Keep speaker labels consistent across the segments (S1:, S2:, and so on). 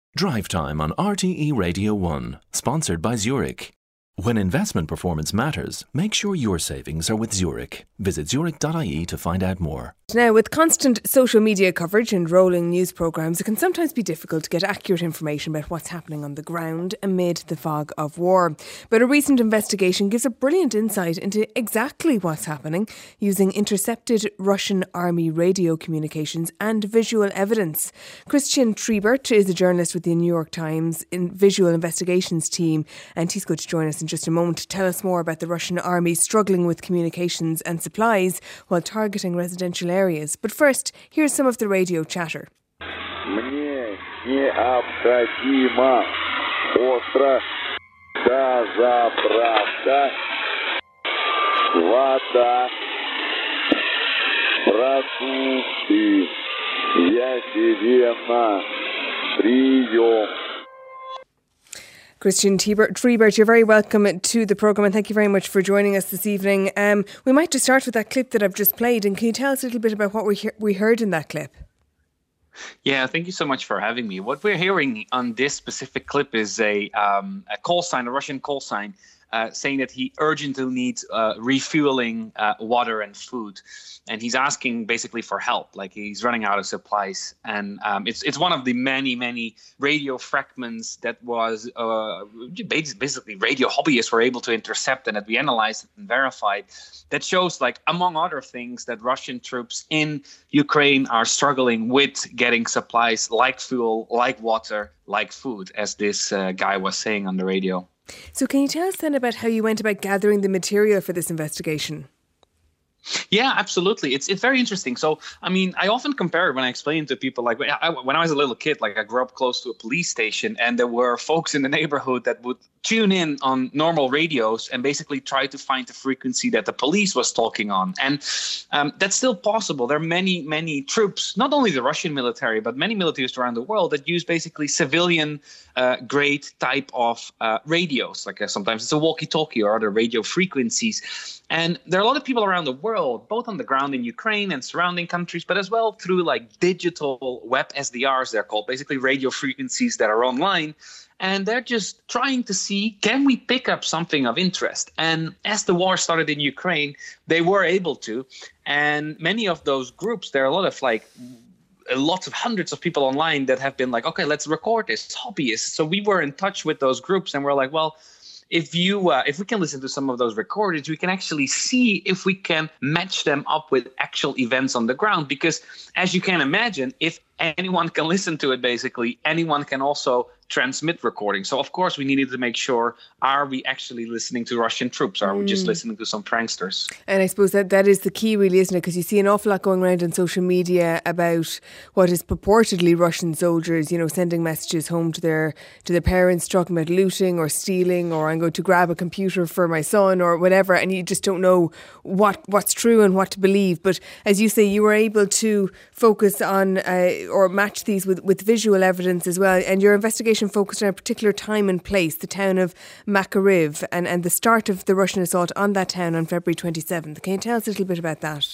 S1: Drive Time on RTE Radio 1, sponsored by Zurich. When investment performance matters, make sure your savings are with Zurich. Visit zurich.ie to find out more.
S2: Now, with constant social media coverage and rolling news programmes, it can sometimes be difficult to get accurate information about what's happening on the ground amid the fog of war. But a recent investigation gives a brilliant insight into exactly what's happening using intercepted Russian army radio communications and visual evidence. Christian Triebert is a journalist with the New York Times visual investigations team, and he's going to join us in just a moment to tell us more about the Russian army struggling with communications and supplies while targeting residential areas. But first, here's some of the radio chatter.
S3: Мне необходима остро дозаправка, вода, продукты. Я тебе на прием.
S2: Christian Triebert, you're very welcome to the programme, and thank you very much for joining us this evening. We might just start with that clip that I've just played, and can you tell us a little bit about what we heard in that clip?
S4: Yeah, thank you so much for having me. What we're hearing on this specific clip is a call sign, a Russian call sign, saying that he urgently needs refueling water and food. And he's asking basically for help, like he's running out of supplies. And it's one of the many radio fragments that was basically radio hobbyists were able to intercept and that we analyzed and verified. That shows, like, among other things, that Russian troops in Ukraine are struggling with getting supplies like fuel, like water, like food, as this guy was saying on the radio.
S2: So can you tell us then about how you went about gathering the material for this investigation?
S4: Yeah, absolutely. It's very interesting. So, I mean, I often compare it when I explain to people, like when I was a little kid, like I grew up close to a police station, and there were folks in the neighborhood that would tune in on normal radios and basically try to find the frequency that the police was talking on. And that's still possible. There are many troops, not only the Russian military, but many militaries around the world that use basically civilian grade type of radios. Like sometimes it's a walkie-talkie or other radio frequencies. And there are a lot of people around the world, both on the ground in Ukraine and surrounding countries, but as well through like digital web SDRs, they're called, basically radio frequencies that are online. And they're just trying to see, can we pick up something of interest? And as the war started in Ukraine, they were able to. And many of those groups, there are lots of hundreds of people online that have been like, okay, let's record this, hobbyists. So we were in touch with those groups and we're like, well, if we can listen to some of those recordings, we can actually see if we can match them up with actual events on the ground. Because as you can imagine, if anyone can listen to it, basically, anyone can also transmit recordings. So, of course, we needed to make sure, are we actually listening to Russian troops? Or are we just listening to some pranksters?
S2: And I suppose that is the key, really, isn't it? Because you see an awful lot going around on social media about what is purportedly Russian soldiers, sending messages home to their parents, talking about looting or stealing, or I'm going to grab a computer for my son or whatever. And you just don't know what's true and what to believe. But as you say, you were able to focus on or match these with visual evidence as well. And your investigation focused on a particular time and place, the town of Makariv, and the start of the Russian assault on that town on February 27th. Can you tell us a little bit about that?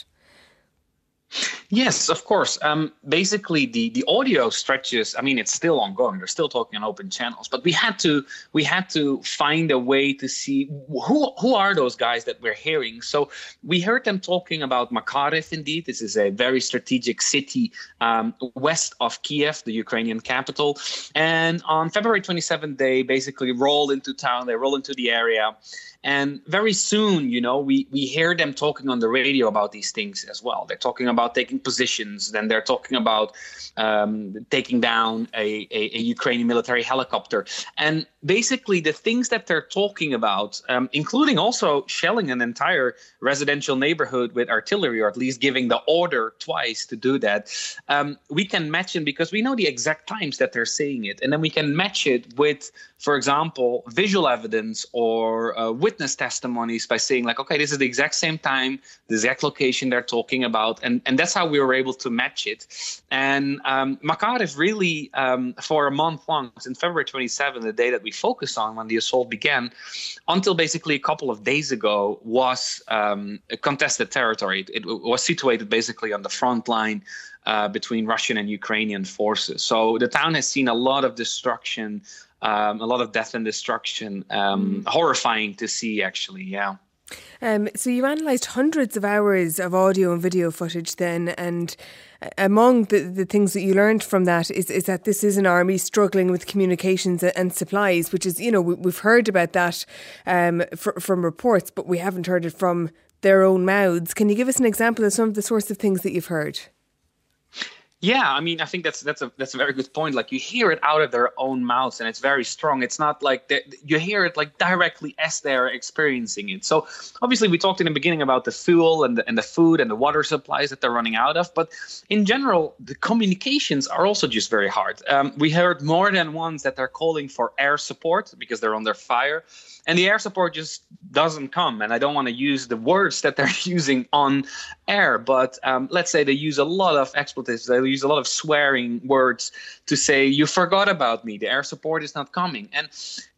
S4: Yes, of course. Basically, the audio stretches. I mean, it's still ongoing. They're still talking on open channels, but we had to find a way to see who are those guys that we're hearing. So we heard them talking about Makariv. Indeed, this is a very strategic city west of Kiev, the Ukrainian capital. And on February 27th, they basically roll into town. They roll into the area. And very soon, we hear them talking on the radio about these things as well. They're talking about taking positions. Then they're talking about taking down a Ukrainian military helicopter. And basically the things that they're talking about, including also shelling an entire residential neighborhood with artillery, or at least giving the order twice to do that, we can match them because we know the exact times that they're saying it. And then we can match it with, for example, visual evidence or with witness testimonies by saying like, okay, this is the exact same time, the exact location they're talking about. And that's how we were able to match it. And Makarev really, for a month long, since February 27, the day that we focused on when the assault began, until basically a couple of days ago, was contested territory. It was situated basically on the front line between Russian and Ukrainian forces. So the town has seen a lot of destruction, a lot of death and destruction. Horrifying to see, actually, yeah.
S2: So you analysed hundreds of hours of audio and video footage then, and among the things that you learned from that is that this is an army struggling with communications and supplies, which is, we've heard about that from reports, but we haven't heard it from their own mouths. Can you give us an example of some of the sorts of things that you've heard?
S4: Yeah, I mean, I think that's a very good point. Like, you hear it out of their own mouths, and it's very strong. It's not like you hear it like directly as they're experiencing it. So obviously, we talked in the beginning about the fuel and the food and the water supplies that they're running out of. But in general, the communications are also just very hard. We heard more than once that they're calling for air support because they're under fire. And the air support just doesn't come. And I don't want to use the words that they're using on air, but let's say they use a lot of expletives. They use a lot of swearing words to say, you forgot about me. The air support is not coming. And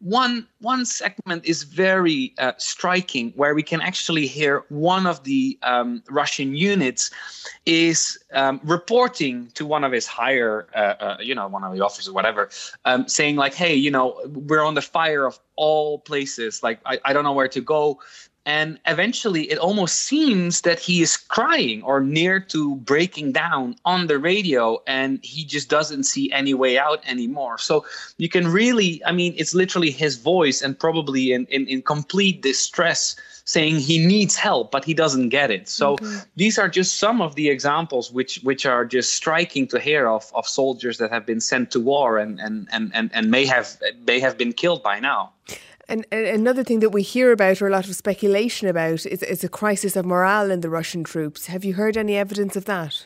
S4: one segment is very striking, where we can actually hear one of the Russian units is reporting to one of his higher, one of the officers or whatever, saying like, hey, we're on the fire of all places. Like, I don't know where to go. And eventually it almost seems that he is crying or near to breaking down on the radio, and he just doesn't see any way out anymore. So you can really, it's literally his voice, and probably in complete distress, saying he needs help, but he doesn't get it. So these are just some of the examples which are just striking to hear of soldiers that have been sent to war and may have been killed by now.
S2: And another thing that we hear about, or a lot of speculation about, is a crisis of morale in the Russian troops. Have you heard any evidence of that?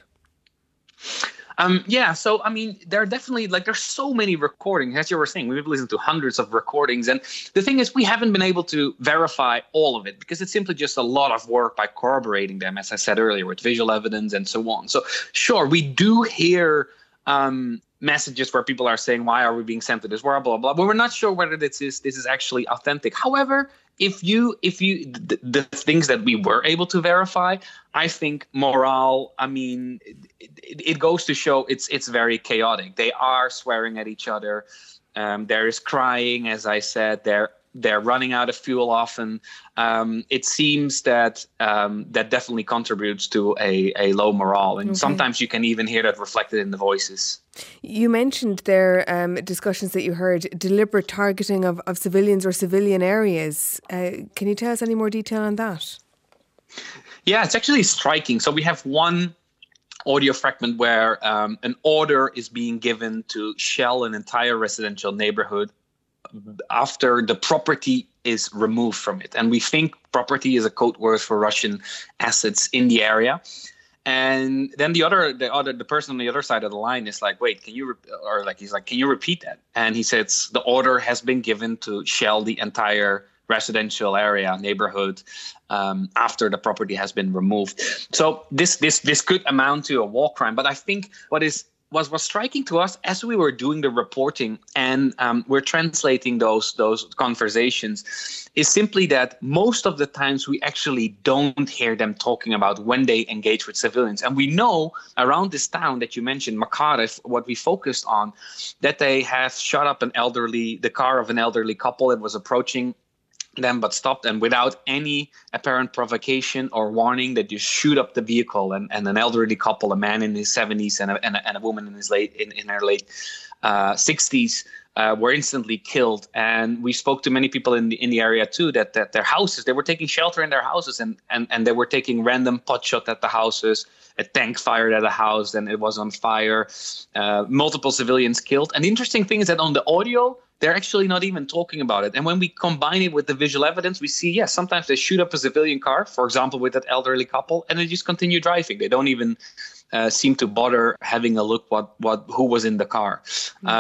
S4: So, there are definitely, there's so many recordings. As you were saying, we've listened to hundreds of recordings. And the thing is, we haven't been able to verify all of it because it's simply just a lot of work by corroborating them, as I said earlier, with visual evidence and so on. So, sure, we do hear messages where people are saying, why are we being sent to this war, blah, blah, blah. But we're not sure whether this is actually authentic. However, if the things that we were able to verify, I think morale, it goes to show it's very chaotic. They are swearing at each other. There is crying, as I said. They're running out of fuel often. It seems that that definitely contributes to a low morale. And sometimes you can even hear that reflected in the voices.
S2: You mentioned there discussions that you heard, deliberate targeting of civilians or civilian areas. Can you tell us any more detail on that?
S4: Yeah, it's actually striking. So we have one audio fragment where an order is being given to shell an entire residential neighborhood after the property is removed from it. And we think property is a code word for Russian assets in the area. And then the person on the other side of the line is like, wait, can you repeat that? And he says the order has been given to shell the entire residential area, neighborhood, after the property has been removed. So this could amount to a war crime. But I think was striking to us as we were doing the reporting and we're translating those conversations is simply that most of the times we actually don't hear them talking about when they engage with civilians. And we know around this town that you mentioned, Makarev, what we focused on, that they have shot up the car of an elderly couple that was approaching them but stopped, and without any apparent provocation or warning, that you shoot up the vehicle, and an elderly couple, a man in his 70s and a woman in her late 60s, were instantly killed. And we spoke to many people in the area too, that their houses, they were taking shelter in their houses, and they were taking random pot shot at the houses. A tank fired at a house, and it was on fire. Multiple civilians killed. And the interesting thing is that on the audio, they're actually not even talking about it. And when we combine it with the visual evidence, we see, yes, sometimes they shoot up a civilian car, for example, with that elderly couple, and they just continue driving. They don't even seem to bother having a look who was in the car,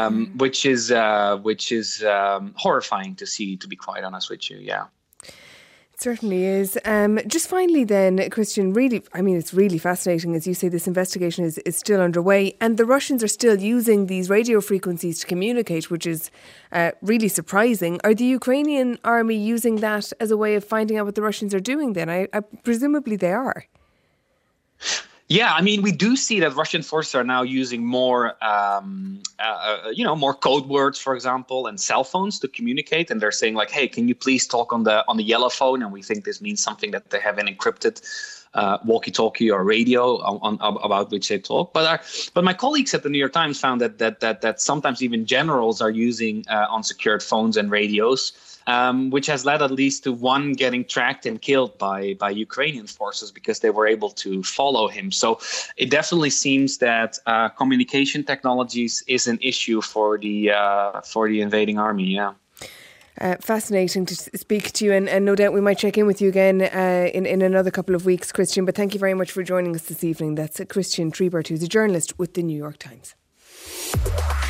S4: which is horrifying to see, to be quite honest with you. Yeah.
S2: Certainly is. Just finally then, Christian, really, I mean, it's really fascinating. As you say, this investigation is still underway and the Russians are still using these radio frequencies to communicate, which is really surprising. Are the Ukrainian army using that as a way of finding out what the Russians are doing then? I presumably they are.
S4: Yeah, I mean, we do see that Russian forces are now using more, more code words, for example, and cell phones to communicate. And they're saying like, "Hey, can you please talk on the yellow phone?" And we think this means something that they have an encrypted walkie-talkie or radio on about which they talk. But my colleagues at the New York Times found that sometimes even generals are using unsecured phones and radios. Which has led at least to one getting tracked and killed by Ukrainian forces because they were able to follow him. So it definitely seems that communication technologies is an issue for the invading army. Yeah.
S2: Fascinating to speak to you, and no doubt we might check in with you again in another couple of weeks, Christian. But thank you very much for joining us this evening. That's Christian Treibert, who's a journalist with the New York Times.